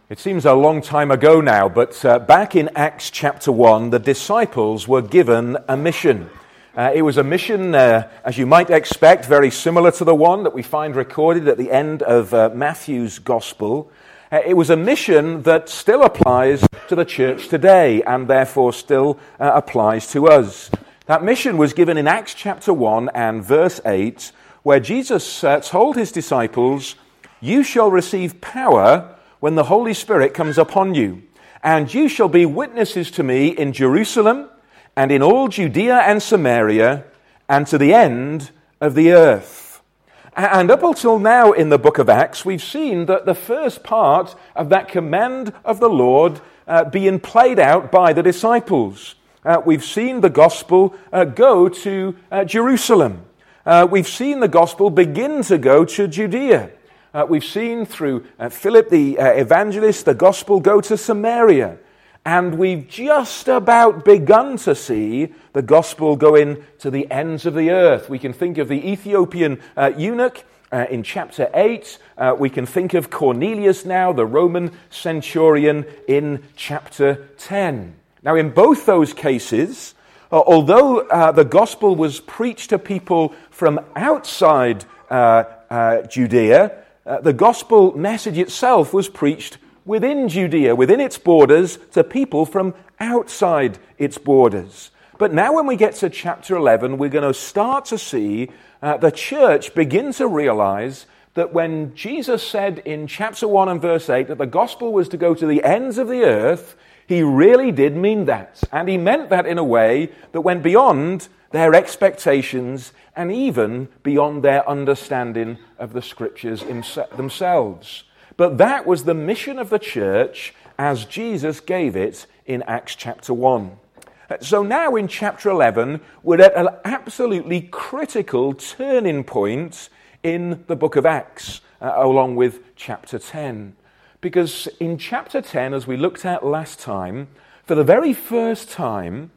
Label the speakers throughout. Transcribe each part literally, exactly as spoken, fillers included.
Speaker 1: It seems a long time ago now, but uh, back in Acts chapter one, the disciples were given a mission. Uh, it was a mission, uh, as you might expect, very similar to the one that we find recorded at the end of uh, Matthew's Gospel. Uh, it was a mission that still applies to the church today, and therefore still uh, applies to us. That mission was given in Acts chapter one and verse eight, where Jesus uh, told his disciples, "You shall receive power when the Holy Spirit comes upon you, and you shall be witnesses to me in Jerusalem and in all Judea and Samaria and to the end of the earth." And up until now in the book of Acts, we've seen that the first part of that command of the Lord uh, being played out by the disciples. Uh, we've seen the gospel uh, go to uh, Jerusalem. Uh, we've seen the gospel begin to go to Judea. Uh, we've seen through uh, Philip the uh, evangelist the gospel go to Samaria. And we've just about begun to see the gospel going to the ends of the earth. We can think of the Ethiopian uh, eunuch uh, in chapter eight. Uh, we can think of Cornelius now, the Roman centurion, in chapter ten. Now, in both those cases, uh, although uh, the gospel was preached to people from outside uh, uh, Judea, Uh, the gospel message itself was preached within Judea, within its borders, to people from outside its borders. But now when we get to chapter eleven, we're going to start to see uh, the church begin to realize that when Jesus said in chapter one and verse eight that the gospel was to go to the ends of the earth, he really did mean that. And he meant that in a way that went beyond their expectations and even beyond their understanding of the scriptures themselves. But that was the mission of the church as Jesus gave it in Acts chapter one. So now in chapter eleven, we're at an absolutely critical turning point in the book of Acts, uh, along with chapter ten. Because in chapter ten, as we looked at last time, for the very first time,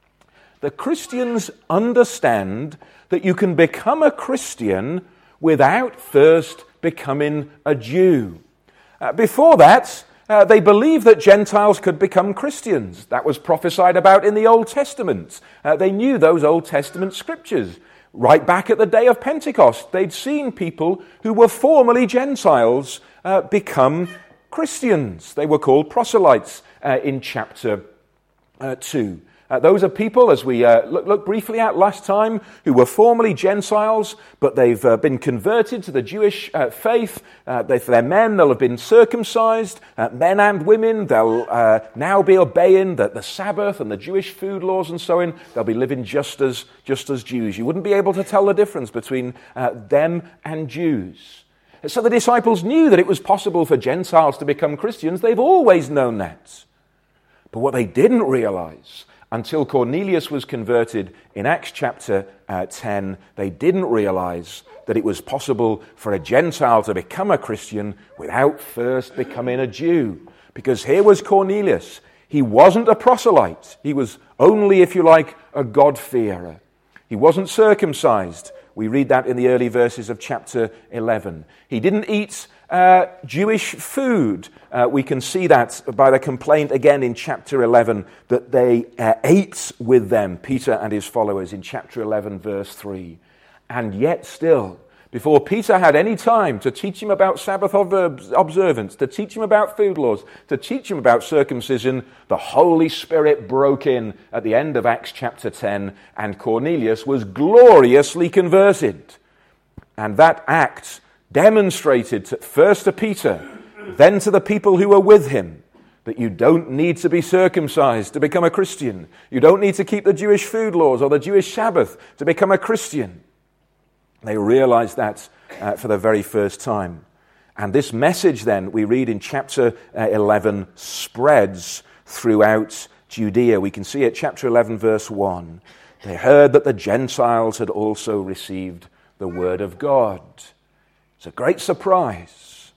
Speaker 1: the Christians understand that you can become a Christian without first becoming a Jew. Uh, before that, uh, they believed that Gentiles could become Christians. That was prophesied about in the Old Testament. Uh, they knew those Old Testament scriptures. Right back at the day of Pentecost, they'd seen people who were formerly Gentiles uh, become Christians. They were called proselytes uh, in chapter uh, two. Uh, those are people, as we uh, look, look briefly at last time, who were formerly Gentiles, but they've uh, been converted to the Jewish uh, faith. Uh, they, for their men, they'll have been circumcised. Uh, men and women, they'll uh, now be obeying the, the Sabbath and the Jewish food laws and so on. They'll be living just as, just as Jews. You wouldn't be able to tell the difference between uh, them and Jews. So the disciples knew that it was possible for Gentiles to become Christians. They've always known that. But what they didn't realize, until Cornelius was converted in Acts chapter uh, ten, they didn't realize that it was possible for a Gentile to become a Christian without first becoming a Jew. Because here was Cornelius. He wasn't a proselyte. He was only, if you like, a God-fearer. He wasn't circumcised. We read that in the early verses of chapter eleven. He didn't eat uh, Jewish food. Uh, we can see that by the complaint again in chapter eleven that they uh, ate with them, Peter and his followers, in chapter eleven, verse three. And yet still, before Peter had any time to teach him about Sabbath observance, to teach him about food laws, to teach him about circumcision, the Holy Spirit broke in at the end of Acts chapter ten, and Cornelius was gloriously converted. And that act demonstrated to, first to Peter, then to the people who were with him, that you don't need to be circumcised to become a Christian. You don't need to keep the Jewish food laws or the Jewish Sabbath to become a Christian. They realized that uh, for the very first time. And this message then, we read in chapter uh, eleven, spreads throughout Judea. We can see it, chapter eleven, verse one. They heard that the Gentiles had also received the word of God. It's a great surprise.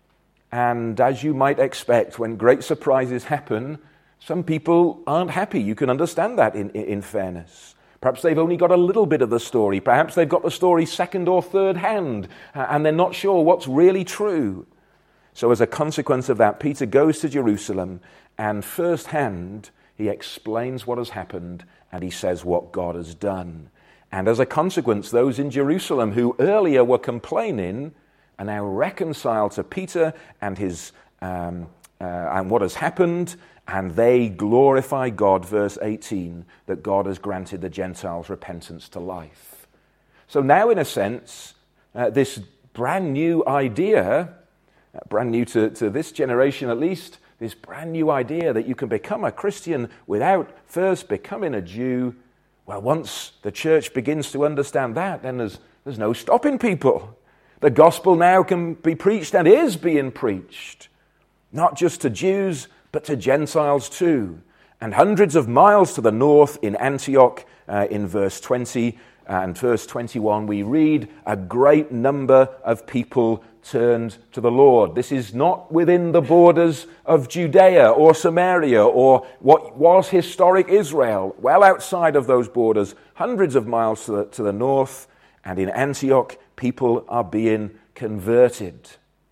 Speaker 1: And as you might expect, when great surprises happen, some people aren't happy. You can understand that in, in fairness. Perhaps they've only got a little bit of the story. Perhaps they've got the story second or third hand, uh, and they're not sure what's really true. So as a consequence of that, Peter goes to Jerusalem, and firsthand he explains what has happened, and he says what God has done. And as a consequence, those in Jerusalem who earlier were complaining are now reconciled to Peter and his um, uh, and what has happened, and they glorify God, verse eighteen, that God has granted the Gentiles repentance to life. So now, in a sense, uh, this brand new idea, uh, brand new to, to this generation at least, this brand new idea that you can become a Christian without first becoming a Jew, well, once the church begins to understand that, then there's, there's no stopping people. The gospel now can be preached and is being preached, not just to Jews, but to Gentiles too. And hundreds of miles to the north in Antioch, uh, in verse twenty and verse twenty-one, we read a great number of people turned to the Lord. This is not within the borders of Judea or Samaria or what was historic Israel, well outside of those borders, hundreds of miles to the, to the north, and in Antioch, people are being converted.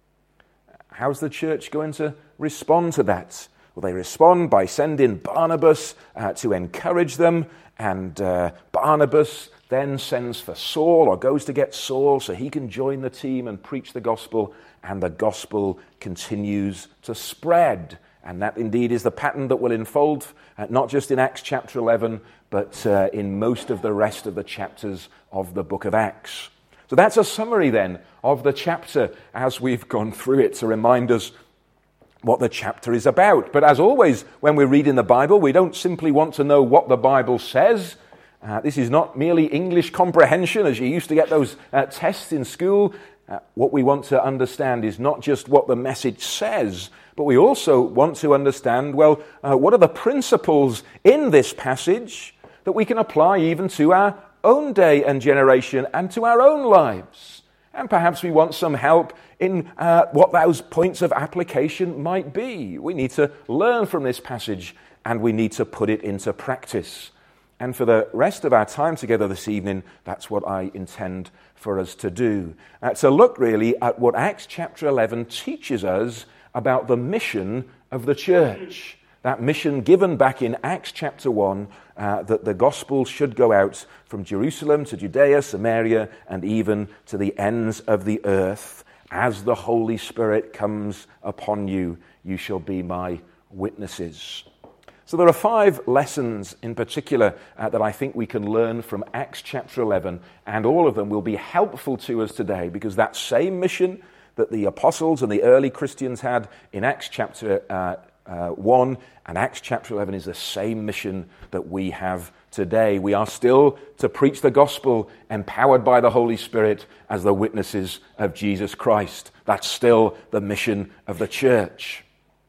Speaker 1: How's the church going to respond to that? Well, they respond by sending Barnabas uh, to encourage them, and uh, Barnabas then sends for Saul, or goes to get Saul so he can join the team and preach the gospel, and the gospel continues to spread. And that indeed is the pattern that will unfold, uh, not just in Acts chapter eleven, but uh, in most of the rest of the chapters of the book of Acts. So that's a summary then of the chapter as we've gone through it to remind us what the chapter is about. But as always, when we read in the Bible, we don't simply want to know what the Bible says. Uh, this is not merely English comprehension, as you used to get those uh, tests in school. Uh, what we want to understand is not just what the message says, but we also want to understand, well, uh, what are the principles in this passage that we can apply even to our own day and generation and to our own lives. And perhaps we want some help in uh, what those points of application might be. We need to learn from this passage, and we need to put it into practice. And for the rest of our time together this evening, that's what I intend for us to do. Uh, to look really at what Acts chapter eleven teaches us about the mission of the church. That mission given back in Acts chapter one, uh, that the gospel should go out from Jerusalem to Judea, Samaria, and even to the ends of the earth. As the Holy Spirit comes upon you, you shall be my witnesses. So there are five lessons in particular uh, that I think we can learn from Acts chapter eleven, and all of them will be helpful to us today, because that same mission that the apostles and the early Christians had in Acts chapter uh, uh, one and Acts chapter eleven is the same mission that we have today. We are still to preach the gospel empowered by the Holy Spirit as the witnesses of Jesus Christ. That's still the mission of the church.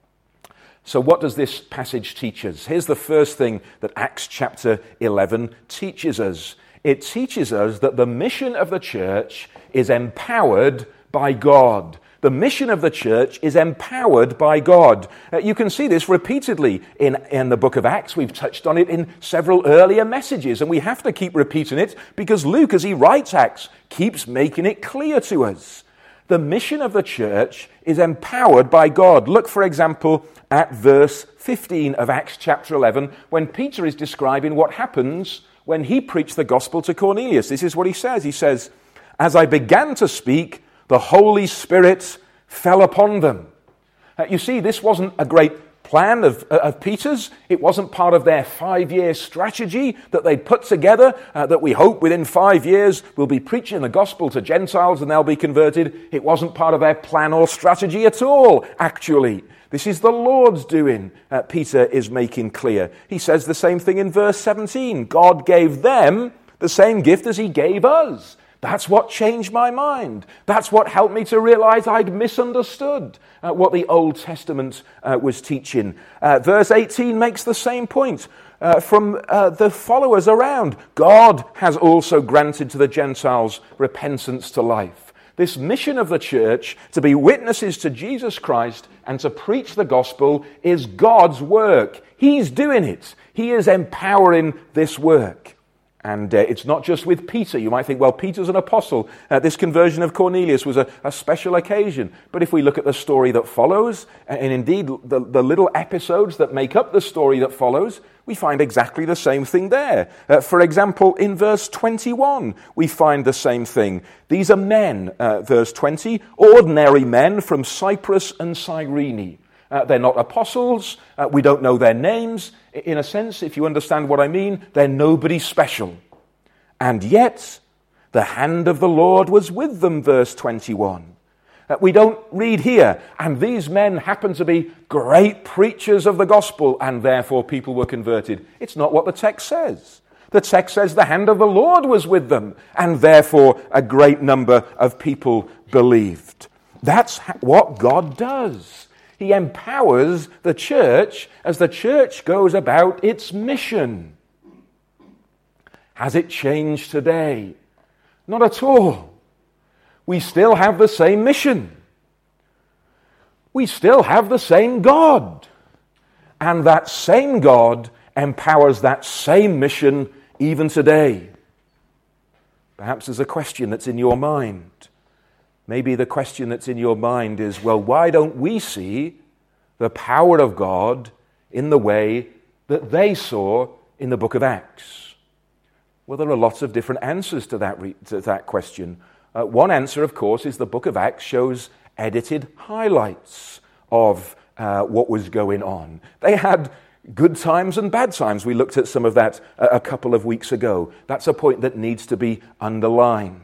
Speaker 1: So what does this passage teach us? Here's the first thing that Acts chapter eleven teaches us. It teaches us that the mission of the church is empowered by God. The mission of the church is empowered by God. Uh, you can see this repeatedly in, in the book of Acts. We've touched on it in several earlier messages, and we have to keep repeating it because Luke, as he writes Acts, keeps making it clear to us. The mission of the church is empowered by God. Look, for example, at verse fifteen of Acts chapter eleven, when Peter is describing what happens when he preached the gospel to Cornelius. This is what he says. He says, "As I began to speak, the Holy Spirit fell upon them." Uh, you see, this wasn't a great plan of, uh, of Peter's. It wasn't part of their five-year strategy that they'd put together, uh, that we hope within five years we'll be preaching the gospel to Gentiles and they'll be converted. It wasn't part of their plan or strategy at all, actually. This is the Lord's doing, uh, Peter is making clear. He says the same thing in verse seventeen. God gave them the same gift as he gave us. That's what changed my mind. That's what helped me to realize I'd misunderstood uh, what the Old Testament uh, was teaching. Uh, verse eighteen makes the same point. Uh, from uh, the followers around, God has also granted to the Gentiles repentance to life. This mission of the church to be witnesses to Jesus Christ and to preach the gospel is God's work. He's doing it. He is empowering this work. And uh, it's not just with Peter. You might think, well, Peter's an apostle. Uh, this conversion of Cornelius was a, a special occasion. But if we look at the story that follows, and indeed the, the little episodes that make up the story that follows, we find exactly the same thing there. Uh, for example, in verse twenty-one, we find the same thing. These are men, uh, verse twenty, ordinary men from Cyprus and Cyrene. Uh, they're not apostles. Uh, we don't know their names. In a sense, if you understand what I mean, they're nobody special. And yet, the hand of the Lord was with them, verse twenty-one. Uh, we don't read here, and these men happen to be great preachers of the gospel, and therefore people were converted. It's not what the text says. The text says the hand of the Lord was with them, and therefore a great number of people believed. That's what God does. He empowers the church as the church goes about its mission. Has it changed today? Not at all. We still have the same mission. We still have the same God. And that same God empowers that same mission even today. Perhaps there's a question that's in your mind. Maybe the question that's in your mind is, well, why don't we see the power of God in the way that they saw in the book of Acts? Well, there are lots of different answers to that, re- to that question. Uh, one answer, of course, is the book of Acts shows edited highlights of uh, what was going on. They had good times and bad times. We looked at some of that a, a couple of weeks ago. That's a point that needs to be underlined.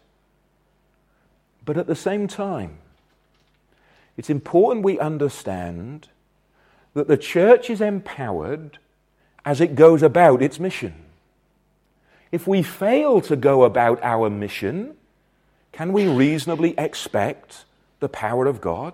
Speaker 1: But at the same time, it's important we understand that the church is empowered as it goes about its mission. If we fail to go about our mission, can we reasonably expect the power of God?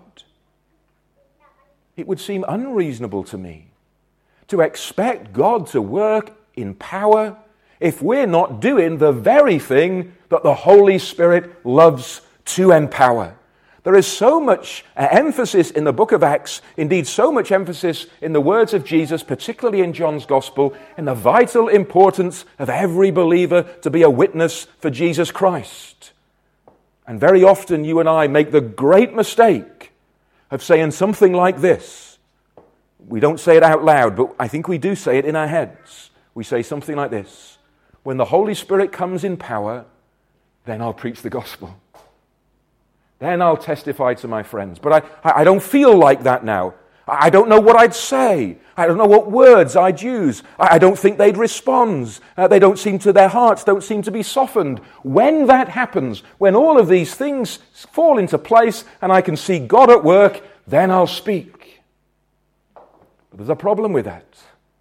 Speaker 1: It would seem unreasonable to me to expect God to work in power if we're not doing the very thing that the Holy Spirit loves to empower. There is so much uh, emphasis in the book of Acts, indeed so much emphasis in the words of Jesus, particularly in John's Gospel, in the vital importance of every believer to be a witness for Jesus Christ. And very often you and I make the great mistake of saying something like this. We don't say it out loud, but I think we do say it in our heads. We say something like this: when the Holy Spirit comes in power, then I'll preach the gospel. Then I'll testify to my friends. But I, I don't feel like that now. I don't know what I'd say. I don't know what words I'd use. I don't think they'd respond. Uh, they don't seem to, their hearts don't seem to be softened. When that happens, when all of these things fall into place and I can see God at work, then I'll speak. But there's a problem with that.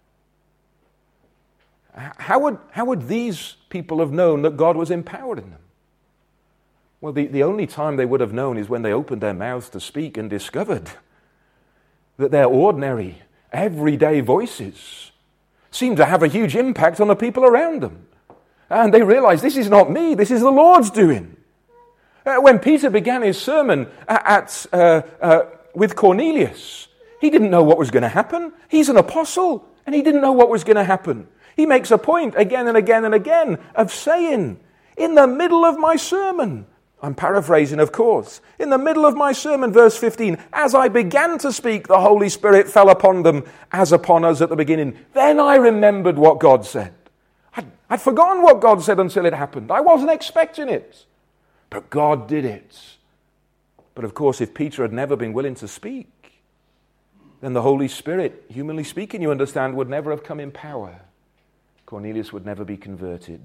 Speaker 1: How would, how would these people have known that God was empowering them? Well, the, the only time they would have known is when they opened their mouths to speak and discovered that their ordinary, everyday voices seemed to have a huge impact on the people around them. And they realized, this is not me, this is the Lord's doing. Uh, when Peter began his sermon at, at uh, uh, with Cornelius, he didn't know what was going to happen. He's an apostle, and he didn't know what was going to happen. He makes a point again and again and again of saying, in the middle of my sermon, I'm paraphrasing, of course. In the middle of my sermon, verse fifteen, as I began to speak, the Holy Spirit fell upon them as upon us at the beginning. Then I remembered what God said. I'd, I'd forgotten what God said until it happened. I wasn't expecting it. But God did it. But of course, if Peter had never been willing to speak, then the Holy Spirit, humanly speaking, you understand, would never have come in power. Cornelius would never be converted.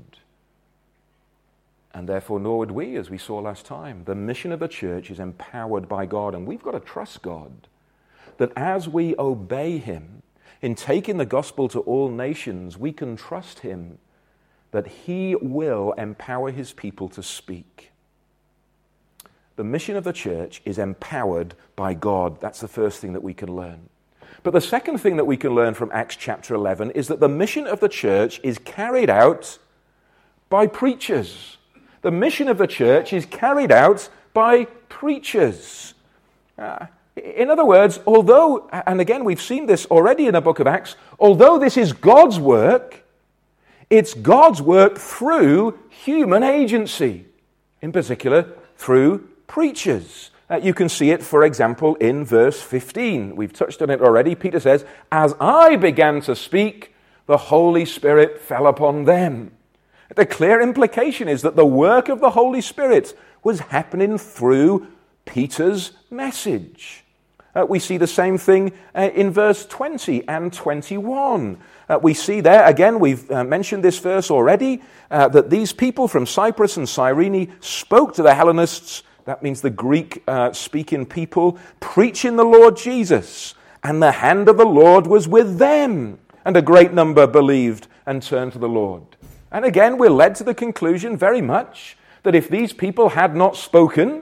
Speaker 1: And therefore, nor would we, as we saw last time. The mission of the church is empowered by God, and we've got to trust God that as we obey Him in taking the gospel to all nations, we can trust Him that He will empower His people to speak. The mission of the church is empowered by God. That's the first thing that we can learn. But the second thing that we can learn from Acts chapter eleven is that the mission of the church is carried out by preachers. The mission of the church is carried out by preachers. Uh, in other words, although, and again we've seen this already in the book of Acts, although this is God's work, It's God's work through human agency, in particular through preachers. Uh, you can see it, for example, in verse fifteen. We've touched on it already. Peter says, "As I began to speak, the Holy Spirit fell upon them." The clear implication is that the work of the Holy Spirit was happening through Peter's message. Uh, we see the same thing uh, in verse twenty and twenty-one. Uh, we see there, again, we've uh, mentioned this verse already, uh, that these people from Cyprus and Cyrene spoke to the Hellenists, that means the Greek-speaking uh, people, preaching the Lord Jesus, and the hand of the Lord was with them, and a great number believed and turned to the Lord. And again, we're led to the conclusion very much that if these people had not spoken,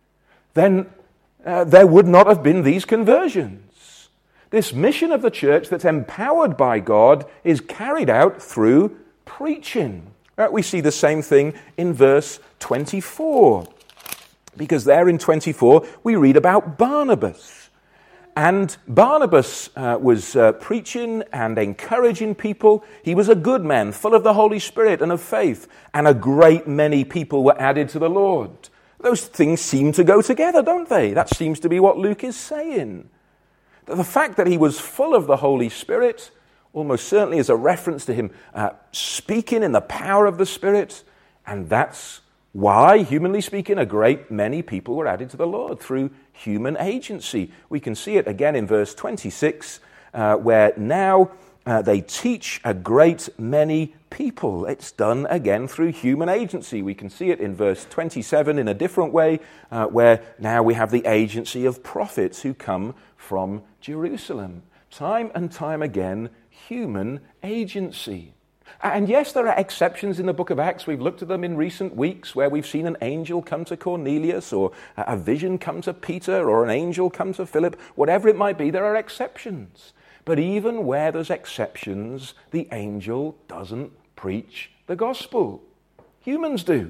Speaker 1: then uh, there would not have been these conversions. This mission of the church that's empowered by God is carried out through preaching. Uh, we see the same thing in verse twenty-four, because there in twenty-four we read about Barnabas. And Barnabas uh, was uh, preaching and encouraging people. He was a good man, full of the Holy Spirit and of faith, and a great many people were added to the Lord. Those things seem to go together, don't they? That seems to be what Luke is saying. The fact that he was full of the Holy Spirit almost certainly is a reference to him uh, speaking in the power of the Spirit, and that's why, humanly speaking, a great many people were added to the Lord through human agency. We can see it again in verse twenty-six, uh, where now uh, they teach a great many people. It's done again through human agency. We can see it in verse twenty-seven in a different way, uh, where now we have the agency of prophets who come from Jerusalem. Time and time again, human agency. And yes, there are exceptions in the book of Acts. We've looked at them in recent weeks where we've seen an angel come to Cornelius, or a vision come to Peter, or an angel come to Philip. Whatever it might be, there are exceptions. But even where there's exceptions, the angel doesn't preach the gospel. Humans do.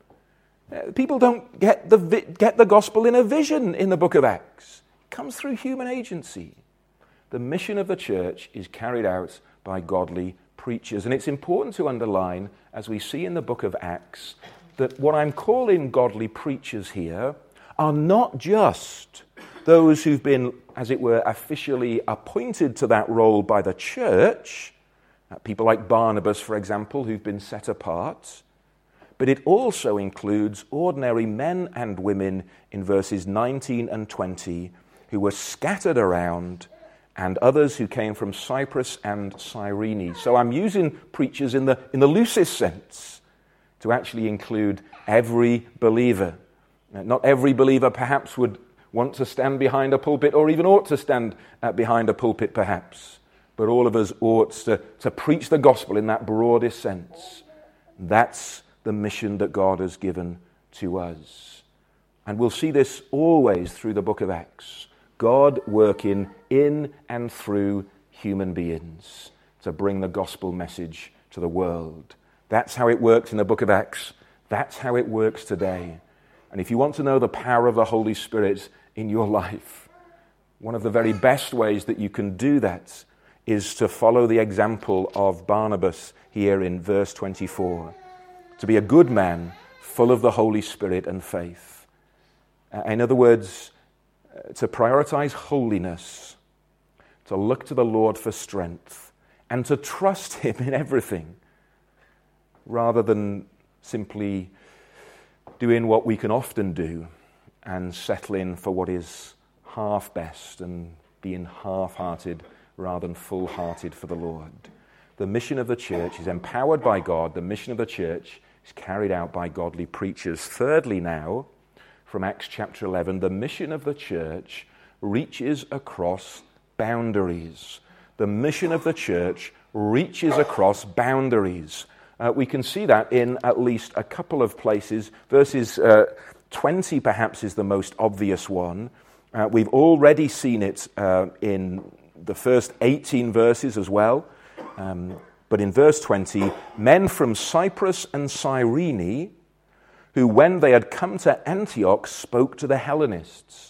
Speaker 1: People don't get the vi- get the gospel in a vision in the book of Acts. It comes through human agency. The mission of the church is carried out by godly preachers. And it's important to underline, as we see in the book of Acts, that what I'm calling godly preachers here are not just those who've been, as it were, officially appointed to that role by the church, uh, people like Barnabas, for example, who've been set apart, but it also includes ordinary men and women in verses nineteen and twenty who were scattered around, and others who came from Cyprus and Cyrene. So I'm using preachers in the in the loosest sense to actually include every believer. Not every believer perhaps would want to stand behind a pulpit, or even ought to stand uh, behind a pulpit perhaps, but all of us ought to, to preach the gospel in that broadest sense. That's the mission that God has given to us. And we'll see this always through the book of Acts. God working in and through human beings to bring the gospel message to the world. That's how it worked in the book of Acts. That's how it works today. And if you want to know the power of the Holy Spirit in your life, one of the very best ways that you can do that is to follow the example of Barnabas here in verse twenty-four. To be a good man, full of the Holy Spirit and faith. In other words, to prioritize holiness, to look to the Lord for strength, and to trust Him in everything, rather than simply doing what we can often do and settling for what is half best and being half-hearted rather than full-hearted for the Lord. The mission of the church is empowered by God. The mission of the church is carried out by godly preachers. Thirdly now, from Acts chapter eleven, the mission of the church reaches across boundaries. The mission of the church reaches across boundaries. Uh, we can see that in at least a couple of places. Verses uh, twenty perhaps is the most obvious one. Uh, we've already seen it uh, in the first eighteen verses as well. Um, but in verse twenty, men from Cyprus and Cyrene, who when they had come to Antioch spoke to the Hellenists.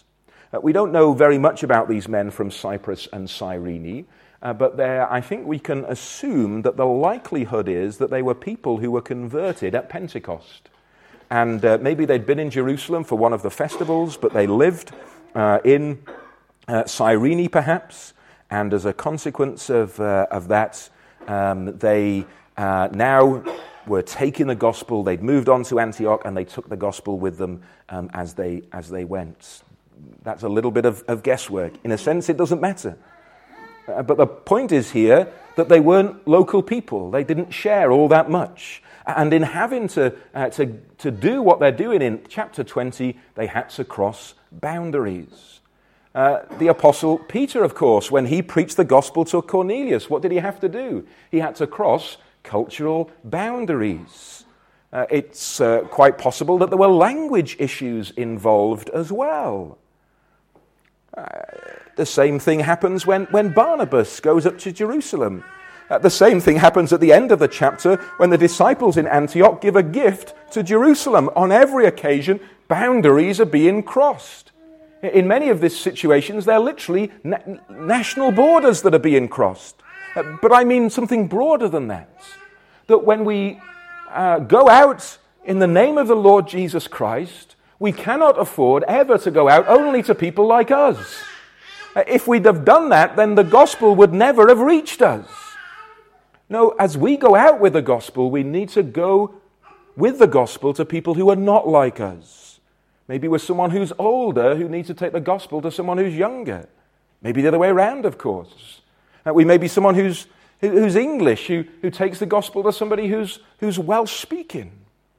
Speaker 1: Uh, we don't know very much about these men from Cyprus and Cyrene, uh, but there, I think we can assume that the likelihood is that they were people who were converted at Pentecost. And uh, maybe they'd been in Jerusalem for one of the festivals, but they lived uh, in uh, Cyrene perhaps, and as a consequence of, uh, of that, um, they uh, now were taking the gospel. They'd moved on to Antioch, and they took the gospel with them um, as they as they went. That's a little bit of, of guesswork. In a sense, it doesn't matter. Uh, but the point is here that they weren't local people. They didn't share all that much. And in having to, uh, to, to do what they're doing in chapter twenty, they had to cross boundaries. Uh, the Apostle Peter, of course, when he preached the gospel to Cornelius, what did he have to do? He had to cross cultural boundaries. Uh, it's uh, quite possible that there were language issues involved as well. Uh, the same thing happens when, when Barnabas goes up to Jerusalem. Uh, the same thing happens at the end of the chapter when the disciples in Antioch give a gift to Jerusalem. On every occasion, boundaries are being crossed. In many of these situations, they're literally na- national borders that are being crossed. Uh, but I mean something broader than that. That when we uh, go out in the name of the Lord Jesus Christ, we cannot afford ever to go out only to people like us. Uh, if we'd have done that, then the gospel would never have reached us. No, as we go out with the gospel, we need to go with the gospel to people who are not like us. Maybe we're someone who's older who needs to take the gospel to someone who's younger. Maybe the other way around, of course. Uh, we may be someone who's who, who's English, who, who takes the gospel to somebody who's, who's Welsh-speaking.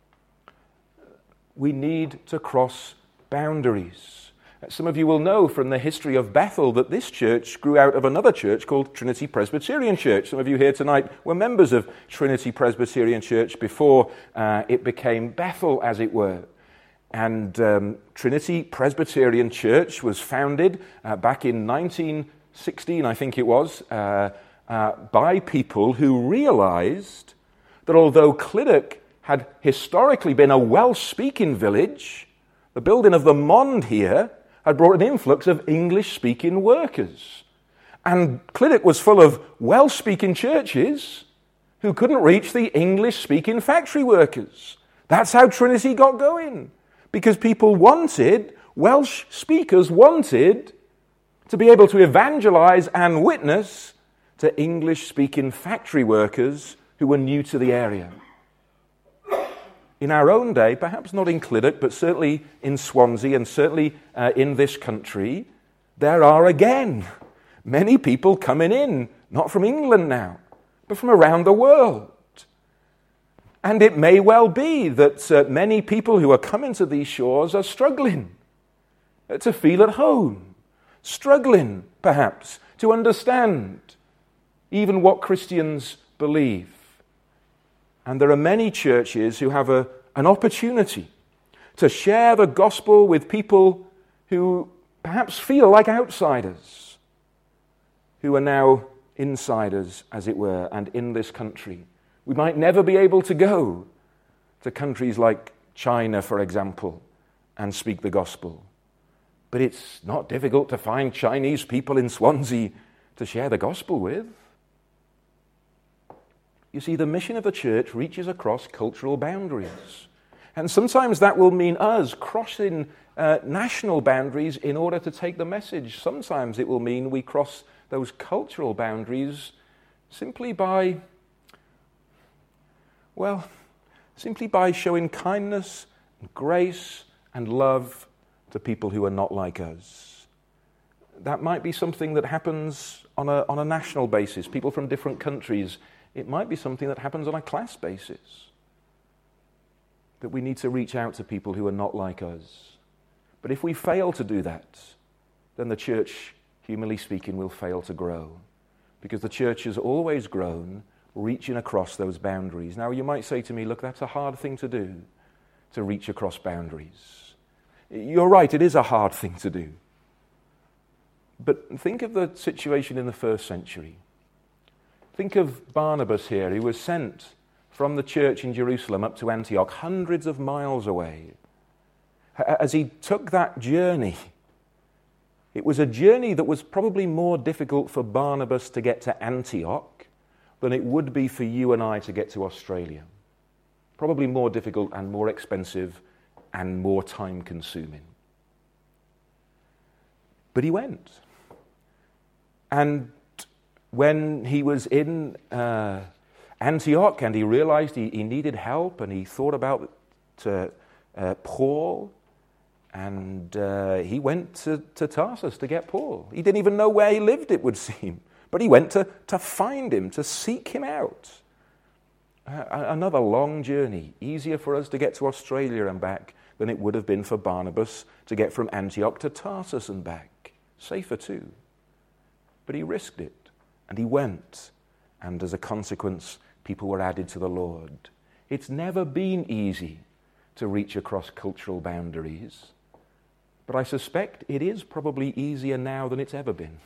Speaker 1: We need to cross boundaries. Some of you will know from the history of Bethel that this church grew out of another church called Trinity Presbyterian Church. Some of you here tonight were members of Trinity Presbyterian Church before uh, it became Bethel, as it were. And um, Trinity Presbyterian Church was founded uh, back in nineteen sixteen, I think it was, uh, uh, by people who realized that although Clydach had historically been a Welsh-speaking village, the building of the Mond here had brought an influx of English-speaking workers. And Clydach was full of Welsh-speaking churches who couldn't reach the English-speaking factory workers. That's how Trinity got going. Because people wanted, Welsh speakers wanted to be able to evangelize and witness to English-speaking factory workers who were new to the area. In our own day, perhaps not in Clydach, but certainly in Swansea and certainly uh, in this country, there are again many people coming in, not from England now, but from around the world. And it may well be that uh, many people who are coming to these shores are struggling uh, to feel at home, struggling perhaps to understand even what Christians believe. And there are many churches who have a, an opportunity to share the gospel with people who perhaps feel like outsiders, who are now insiders, as it were, and in this country. We might never be able to go to countries like China, for example, and speak the gospel. But it's not difficult to find Chinese people in Swansea to share the gospel with. You see, the mission of the church reaches across cultural boundaries. And sometimes that will mean us crossing uh, national boundaries in order to take the message. Sometimes it will mean we cross those cultural boundaries simply by, well, simply by showing kindness, and grace, and love to people who are not like us. That might be something that happens on a, on a national basis, people from different countries. It might be something that happens on a class basis. That we need to reach out to people who are not like us. But if we fail to do that, then the church, humanly speaking, will fail to grow. Because the church has always grown, reaching across those boundaries. Now, you might say to me, look, that's a hard thing to do, to reach across boundaries. You're right, it is a hard thing to do. But think of the situation in the first century. Think of Barnabas here, who was sent from the church in Jerusalem up to Antioch, hundreds of miles away. As he took that journey, It was a journey that was probably more difficult for Barnabas to get to Antioch than it would be for you and I to get to Australia. Probably more difficult and more expensive and more time-consuming. But he went. And when he was in uh, Antioch and he realized he, he needed help, and he thought about uh, uh, Paul, and uh, he went to, to Tarsus to get Paul. He didn't even know where he lived, it would seem. But he went to, to find him, to seek him out. Uh, another long journey, easier for us to get to Australia and back than it would have been for Barnabas to get from Antioch to Tarsus and back. Safer too. But he risked it, and he went. And as a consequence, people were added to the Lord. It's never been easy to reach across cultural boundaries, but I suspect it is probably easier now than it's ever been,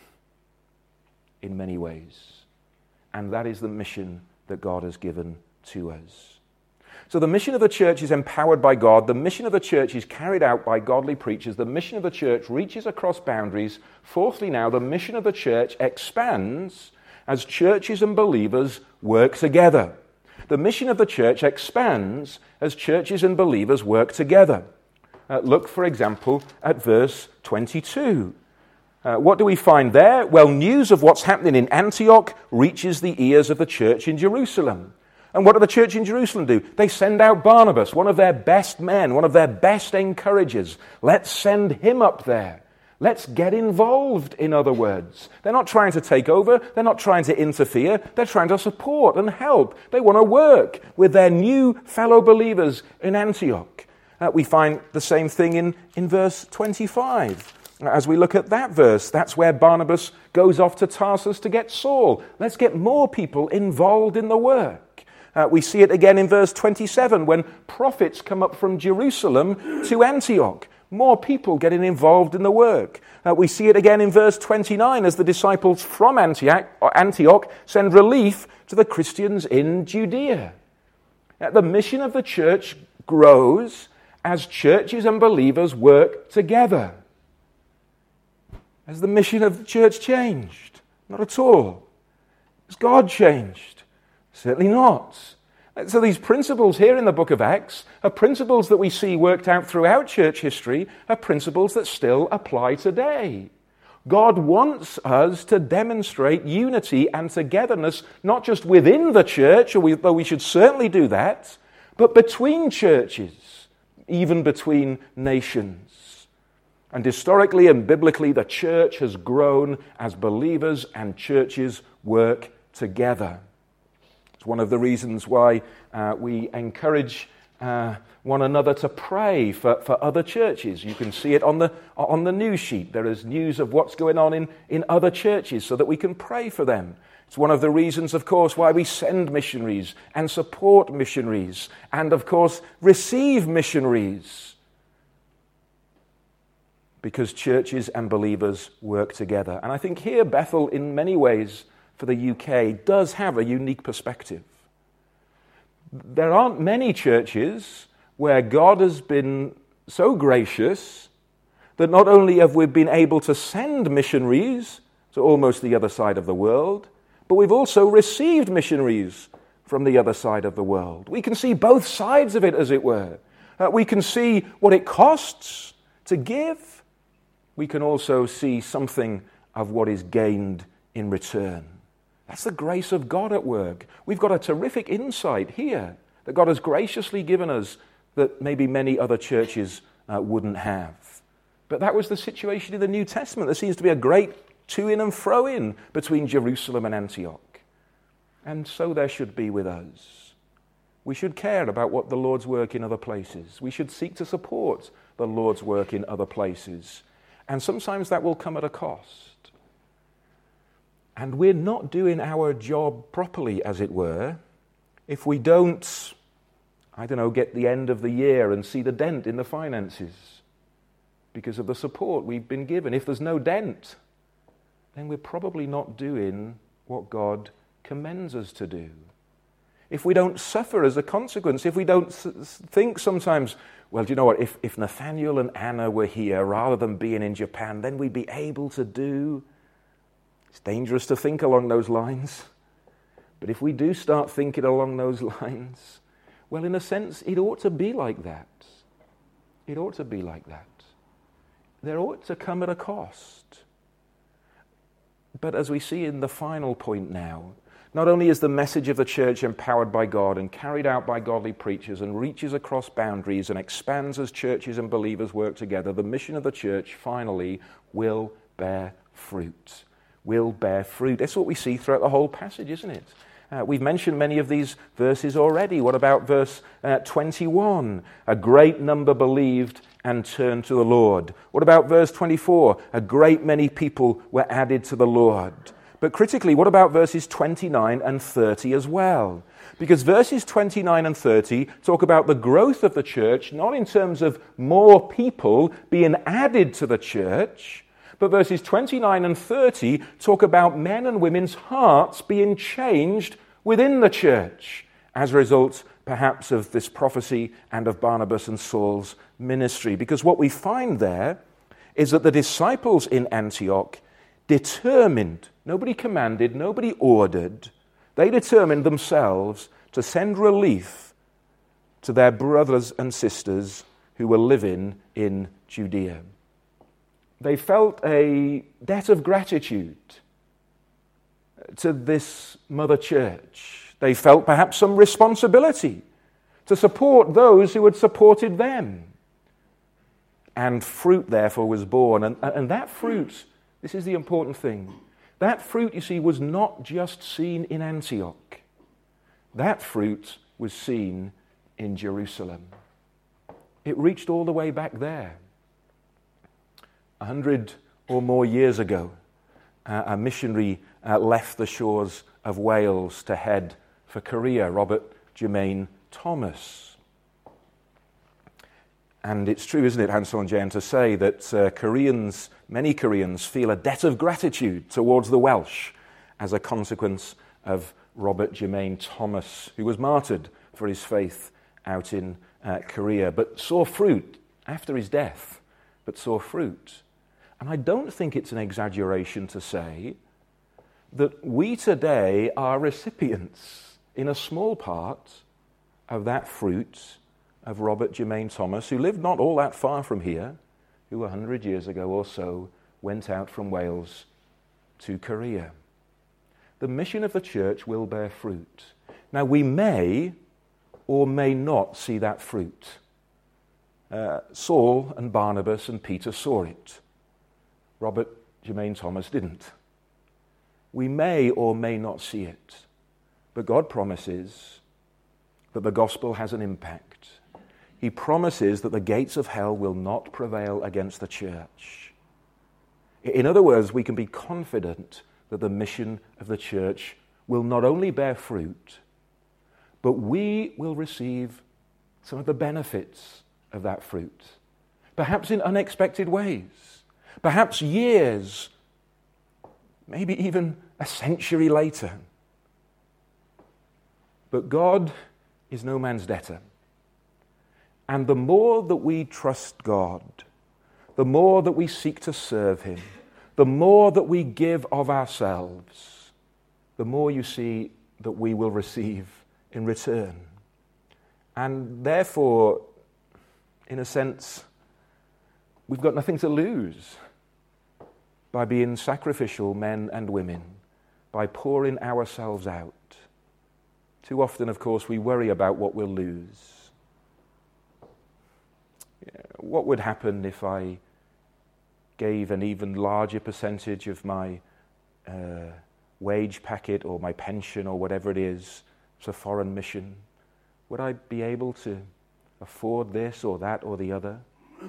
Speaker 1: in many ways. And that is the mission that God has given to us. So the mission of the church is empowered by God. The mission of the church is carried out by godly preachers. The mission of the church reaches across boundaries. Fourthly now, the mission of the church expands as churches and believers work together. The mission of the church expands as churches and believers work together. Uh, look, for example, at verse twenty-two. Uh, what do we find there? Well, news of what's happening in Antioch reaches the ears of the church in Jerusalem. And what do the church in Jerusalem do? They send out Barnabas, one of their best men, one of their best encouragers. Let's send him up there. Let's get involved, in other words. They're not trying to take over. They're not trying to interfere. They're trying to support and help. They want to work with their new fellow believers in Antioch. Uh, we find the same thing in, in verse twenty-five. As we look at that verse, that's where Barnabas goes off to Tarsus to get Saul. Let's get more people involved in the work. Uh, we see it again in verse twenty-seven when prophets come up from Jerusalem to Antioch. More people getting involved in the work. Uh, we see it again in verse twenty-nine as the disciples from Antioch, Antioch send relief to the Christians in Judea. Uh, the mission of the church grows as churches and believers work together. Has the mission of the church changed? Not at all. Has God changed? Certainly not. So these principles here in the book of Acts are principles that we see worked out throughout church history, are principles that still apply today. God wants us to demonstrate unity and togetherness, not just within the church, though we should certainly do that, but between churches, even between nations. And historically and biblically, the church has grown as believers and churches work together. It's one of the reasons why uh, we encourage uh, one another to pray for, for other churches. You can see it on the on the news sheet. There is news of what's going on in, in other churches so that we can pray for them. It's one of the reasons, of course, why we send missionaries and support missionaries and, of course, receive missionaries. Because churches and believers work together. And I think here Bethel, in many ways, for the U K, does have a unique perspective. There aren't many churches where God has been so gracious that not only have we been able to send missionaries to almost the other side of the world, but we've also received missionaries from the other side of the world. We can see both sides of it, as it were. Uh, we can see what it costs to give. We can also see something of what is gained in return. That's the grace of God at work. We've got a terrific insight here that God has graciously given us that maybe many other churches uh, wouldn't have. But that was the situation in the New Testament. There seems to be a great to-in and fro-in between Jerusalem and Antioch. And so there should be with us. We should care about what the Lord's work in other places. We should seek to support the Lord's work in other places. And sometimes that will come at a cost. And we're not doing our job properly, as it were, if we don't, I don't know, get the end of the year and see the dent in the finances because of the support we've been given. If there's no dent, then we're probably not doing what God commends us to do. if we don't suffer as a consequence, if we don't s- think sometimes, well, do you know what, if, if Nathaniel and Anna were here rather than being in Japan, then we'd be able to do... It's dangerous to think along those lines. But if we do start thinking along those lines, well, in a sense, it ought to be like that. It ought to be like that. There ought to come at a cost. But as we see in the final point now, not only is the message of the church empowered by God and carried out by godly preachers and reaches across boundaries and expands as churches and believers work together, the mission of the church finally will bear fruit. Will bear fruit. That's what we see throughout the whole passage, isn't it? Uh, we've mentioned many of these verses already. What about verse uh, twenty-one? A great number believed and turned to the Lord. What about verse twenty-four? A great many people were added to the Lord. But critically, what about verses twenty-nine and thirty as well? Because verses twenty-nine and thirty talk about the growth of the church, not in terms of more people being added to the church, but verses twenty-nine and thirty talk about men and women's hearts being changed within the church as a result, perhaps, of this prophecy and of Barnabas and Saul's ministry. Because what we find there is that the disciples in Antioch determined, nobody commanded, nobody ordered, they determined themselves to send relief to their brothers and sisters who were living in Judea. They felt a debt of gratitude to this mother church. They felt perhaps some responsibility to support those who had supported them. And fruit, therefore, was born. And, and that fruit, this is the important thing, that fruit, you see, was not just seen in Antioch. That fruit was seen in Jerusalem. It reached all the way back there. A hundred or more years ago, uh, a missionary uh, left the shores of Wales to head for Korea, Robert Jermaine Thomas. And it's true, isn't it, Hansel and Jane, to say that uh, Koreans, many Koreans, feel a debt of gratitude towards the Welsh as a consequence of Robert Jermaine Thomas, who was martyred for his faith out in uh, Korea, but saw fruit after his death, but saw fruit. And I don't think it's an exaggeration to say that we today are recipients, in a small part, of that fruit of Robert Jermaine Thomas, who lived not all that far from here, who a hundred years ago or so went out from Wales to Korea. The mission of the church will bear fruit. Now, we may or may not see that fruit. Uh, Saul and Barnabas and Peter saw it. Robert Jermaine Thomas didn't. We may or may not see it, but God promises that the gospel has an impact. He promises that the gates of hell will not prevail against the church. In other words, we can be confident that the mission of the church will not only bear fruit, but we will receive some of the benefits of that fruit, perhaps in unexpected ways. Perhaps years, maybe even a century later. But God is no man's debtor. And the more that we trust God, the more that we seek to serve Him, the more that we give of ourselves, the more you see that we will receive in return. And therefore, in a sense, we've got nothing to lose by being sacrificial men and women, by pouring ourselves out. Too often, of course, we worry about what we'll lose. What would happen if I gave an even larger percentage of my uh, wage packet or my pension or whatever it is to foreign mission? Would I be able to afford this or that or the other?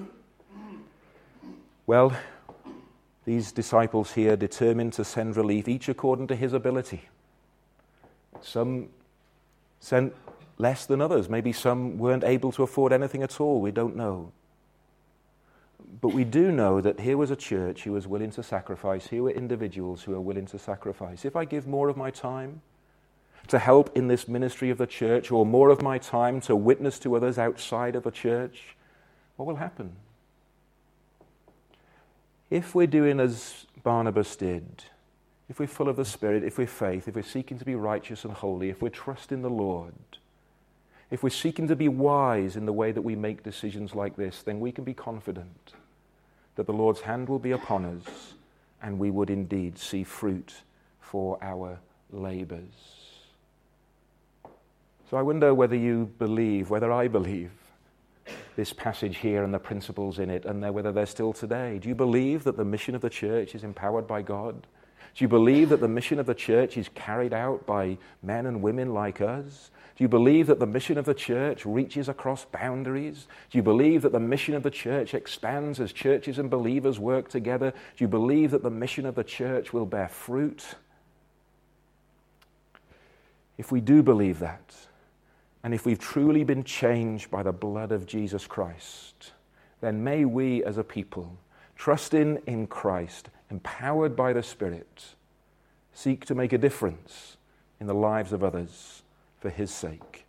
Speaker 1: Well, these disciples here determined to send relief, each according to his ability. Some sent less than others. Maybe some weren't able to afford anything at all. We don't know. But we do know that here was a church who was willing to sacrifice. Here were individuals who were willing to sacrifice. If I give more of my time, to help in this ministry of the church, or more of my time to witness to others outside of the church, what will happen? If we're doing as Barnabas did, if we're full of the Spirit, if we're faith, if we're seeking to be righteous and holy, if we're trusting the Lord, if we're seeking to be wise in the way that we make decisions like this, then we can be confident that the Lord's hand will be upon us and we would indeed see fruit for our labors. So I wonder whether you believe, whether I believe, this passage here and the principles in it, and whether they're still today. Do you believe that the mission of the church is empowered by God? Do you believe that the mission of the church is carried out by men and women like us? Do you believe that the mission of the church reaches across boundaries? Do you believe that the mission of the church expands as churches and believers work together? Do you believe that the mission of the church will bear fruit? If we do believe that, and if we've truly been changed by the blood of Jesus Christ, then may we as a people, trusting in Christ, empowered by the Spirit, seek to make a difference in the lives of others for His sake.